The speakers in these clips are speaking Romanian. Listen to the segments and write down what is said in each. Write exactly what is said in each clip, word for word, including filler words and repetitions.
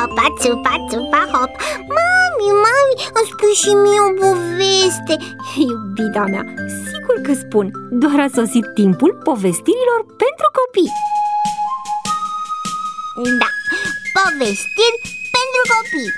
țupa, țupa, țupa, hop. Mami, mami, îmi spui și mie o poveste. Iubita mea, sigur că spun. Doar a sosit timpul povestirilor pentru copii. Da, povestiri pentru copii.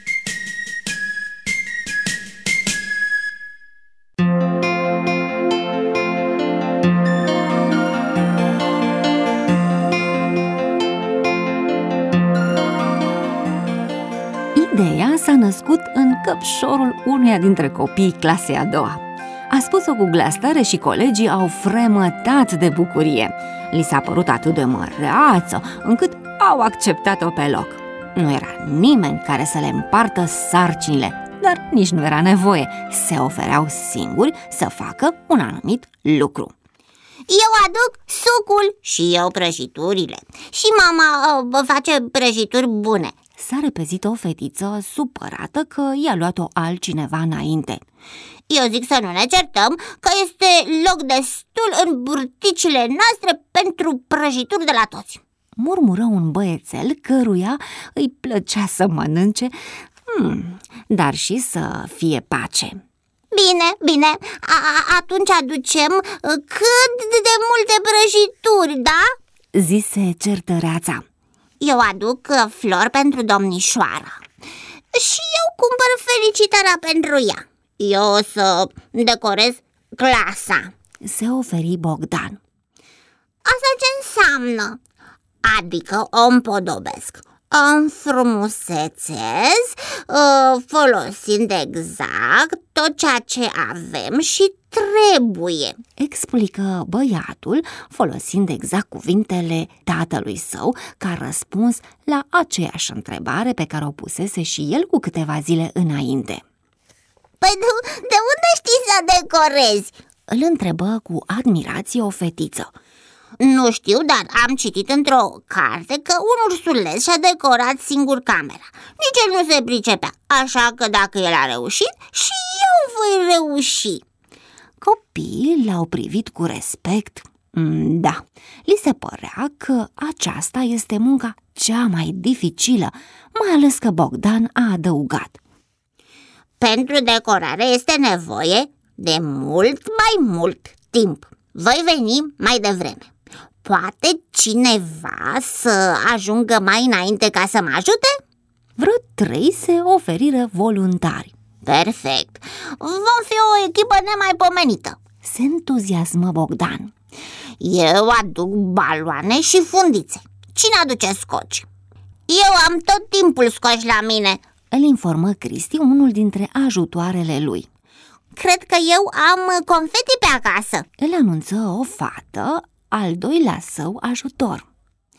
Ideea s-a născut în căpșorul unuia dintre copiii clasei a doua. A spus-o cu glas tare și colegii au fremătat de bucurie. Li s-a părut atât de măreață încât au acceptat-o pe loc. Nu era nimeni care să le împartă sarcinile, dar nici nu era nevoie. Se ofereau singuri să facă un anumit lucru. Eu aduc sucul și eu prăjiturile. Și mama uh, face prăjituri bune. S-a repezit o fetiță supărată că i-a luat-o altcineva înainte. Eu zic să nu ne certăm, că este loc destul în burticile noastre pentru prăjituri de la toți. Murmură un băiețel căruia îi plăcea să mănânce, hmm, dar și să fie pace. Bine, bine, A- atunci aducem cât de multe prăjituri, da? Zise certăreața. Eu aduc flori pentru domnișoara și eu cumpăr felicitarea pentru ea. Eu o să decorez clasa. Se oferi Bogdan. Asta ce înseamnă? Adică o împodobesc, o înfrumusețez, folosind exact tot ceea ce avem și trebuie, explică băiatul, folosind exact cuvintele tatălui său ca răspuns la aceeași întrebare pe care o pusese și el cu câteva zile înainte. Păi de unde știi să decorezi? Îl întrebă cu admirație o fetiță. Nu știu, dar am citit într-o carte că un ursuleț și-a decorat singur camera. Nici el nu se pricepea, așa că dacă el a reușit, și eu voi reuși. Copiii l-au privit cu respect. Da, li se părea că aceasta este munca cea mai dificilă, mai ales că Bogdan a adăugat. Pentru decorare este nevoie de mult mai mult timp. Voi veni mai devreme. Poate cineva să ajungă mai înainte ca să mă ajute? Vreo trei se oferiră voluntari. Perfect, vom fi o echipă nemaipomenită. Se entuziasmă Bogdan. Eu aduc baloane și fundițe. Cine aduce scoci? Eu am tot timpul scoci la mine, îl informă Cristi, unul dintre ajutoarele lui. Cred că eu am confeti pe acasă, îl anunță o fată, al doilea său ajutor.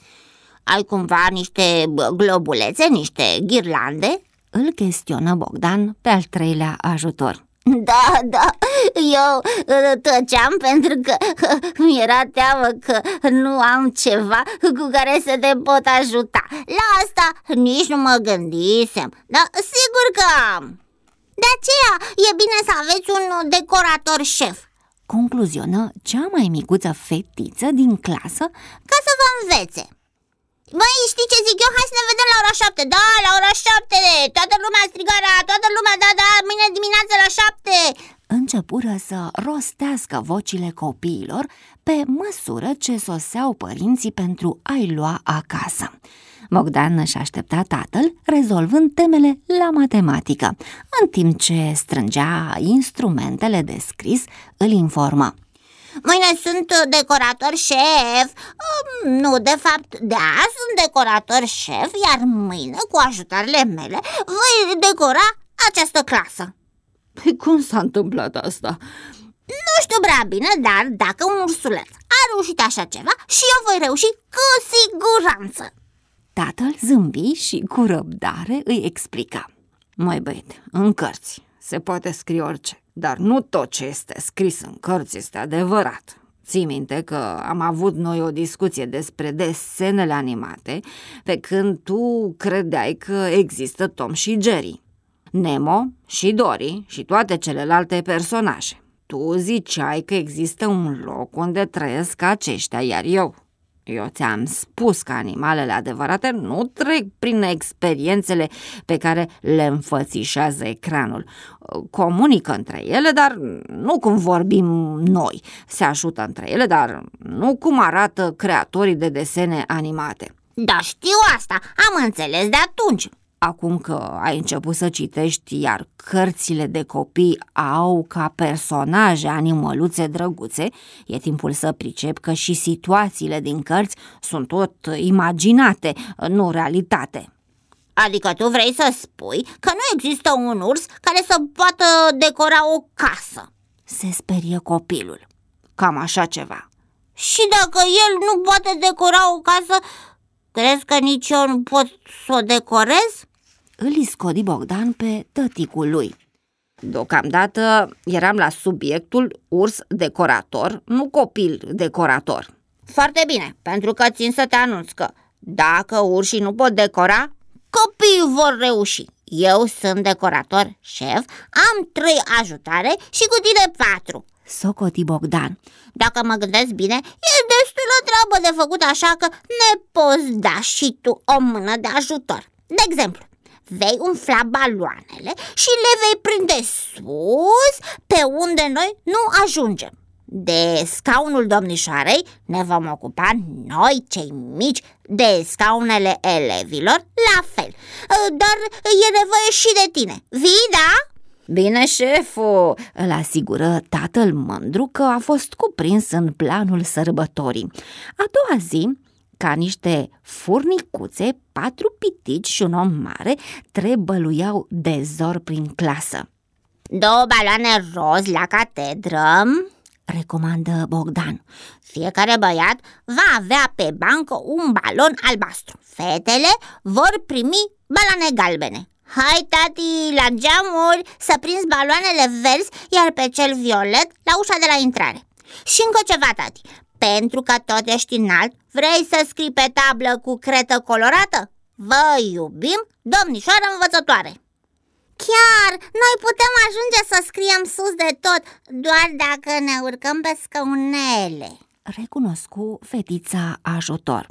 Ai cumva niște globulețe, niște ghirlande? Îl chestionă Bogdan pe al treilea ajutor. Da, da, eu tăceam pentru că mi-era teamă că nu am ceva cu care să te pot ajuta. La asta nici nu mă gândisem, dar sigur că am. De aceea e bine să aveți un decorator șef, concluzionă cea mai micuță fetiță din clasă, ca să vă învețe. Băi, știi ce zic eu? Hai să ne vedem la ora șapte. Da, la ora șapte. Toată lumea strigarea, toată lumea, da, da, mâine dimineață la șapte. Începură să rostească vocile copiilor pe măsură ce soseau părinții pentru a-i lua acasă. Bogdan își aștepta tatăl, rezolvând temele la matematică, în timp ce strângea instrumentele de scris, îl informă. Mâine sunt decorator șef. Nu, de fapt, de azi sunt decorator șef, iar mâine, cu ajutoarele mele, voi decora această clasă. Păi cum s-a întâmplat asta? Nu știu prea bine, dar dacă un ursuleț a reușit așa ceva, și eu voi reuși cu siguranță. Tatăl zâmbi și cu răbdare îi explica. Măi băiete, în cărți se poate scrie orice, dar nu tot ce este scris în cărți este adevărat. Ții minte că am avut noi o discuție despre desenele animate, pe când tu credeai că există Tom și Jerry, Nemo și Dory și toate celelalte personaje. Tu ziceai că există un loc unde trăiesc aceștia, iar eu Eu ți-am spus că animalele adevărate nu trec prin experiențele pe care le înfățișează ecranul. Comunică între ele, dar nu cum vorbim noi. Se ajută între ele, dar nu cum arată creatorii de desene animate. Da, știu asta, am înțeles de atunci. Acum că ai început să citești, iar cărțile de copii au ca personaje animăluțe drăguțe, e timpul să pricep că și situațiile din cărți sunt tot imaginate, nu realitate. Adică tu vrei să spui că nu există un urs care să poată decora o casă? Se sperie copilul. Cam așa ceva. Și dacă el nu poate decora o casă, crezi că nici eu nu pot să o decorez? Îl iscodi Bogdan pe tăticul lui. Deocamdată eram la subiectul urs decorator, nu copil decorator. Foarte bine, pentru că țin să te anunț că dacă urșii nu pot decora, copiii vor reuși. Eu sunt decorator șef, am trei ajutare și cu tine patru. Socoti Bogdan. Dacă mă gândesc bine, e destulă treabă de făcut, așa că ne poți da și tu o mână de ajutor. De exemplu, vei umfla baloanele și le vei prinde sus pe unde noi nu ajungem. De scaunul domnișoarei ne vom ocupa noi, cei mici, de scaunele elevilor, la fel. Dar e nevoie și de tine. Vii, da? Bine, șeful, îl asigură tatăl mândru că a fost cuprins în planul sărbătorii. A doua zi, ca niște furnicuțe, patru pitici și un om mare trebăluiau de zor prin clasă. Două baloane roz la catedră, recomandă Bogdan. Fiecare băiat va avea pe bancă un balon albastru. Fetele vor primi baloane galbene. Hai, tati, la geamuri să prinzi baloanele verzi, iar pe cel violet la ușa de la intrare. Și încă ceva, tati, pentru că tot ești înalt, vrei să scrii pe tablă cu cretă colorată? Vă iubim, domnișoară învățătoare. Chiar, noi putem ajunge să scriem sus de tot, doar dacă ne urcăm pe scăunele, recunoscu fetița ajutor.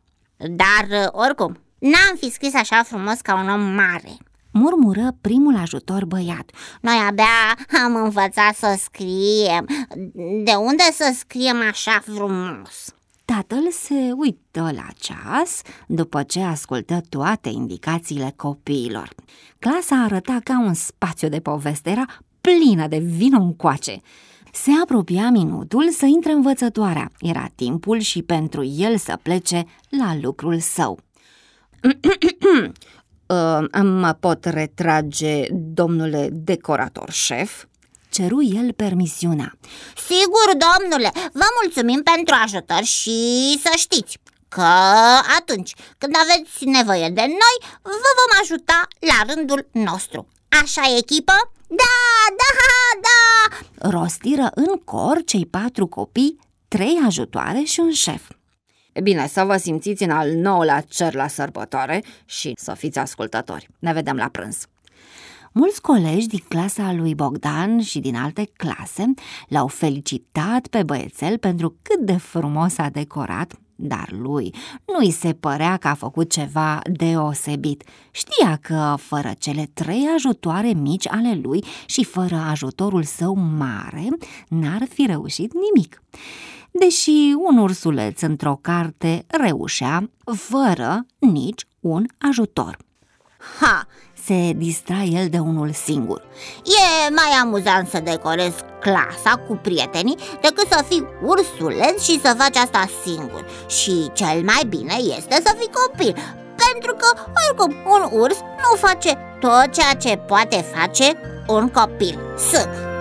Dar, oricum, n-am fi scris așa frumos ca un om mare, murmură primul ajutor băiat. Noi abia am învățat să scriem. De unde să scriem așa frumos? Tatăl se uită la ceas după ce ascultă toate indicațiile copiilor. Clasa arăta ca un spațiu de poveste, era plină de vino încoace. Se apropia minutul să intre învățătoarea. Era timpul și pentru el să plece la lucrul său. Mă pot retrage, domnule decorator șef? Ceru el permisiunea. Sigur, domnule, vă mulțumim pentru ajutor și să știți că atunci când aveți nevoie de noi, vă vom ajuta la rândul nostru. Așa e, echipă? Da, da, da! Rostiră în cor cei patru copii, trei ajutoare și un șef. Bine, să vă simțiți în al nouălea cer la sărbătoare și să fiți ascultători. Ne vedem la prânz. Mulți colegi din clasa lui Bogdan și din alte clase l-au felicitat pe băiețel pentru cât de frumos a decorat, dar lui nu-i se părea că a făcut ceva deosebit. Știa că fără cele trei ajutoare mici ale lui și fără ajutorul său mare, n-ar fi reușit nimic. Deși un ursuleț într-o carte reușea fără nici un ajutor. Ha! Se distra el de unul singur. E mai amuzant să decorezi clasa cu prietenii decât să fii ursuleț și să faci asta singur. Și cel mai bine este să fii copil, pentru că, oricum, un urs nu face tot ceea ce poate face un copil. Sâc!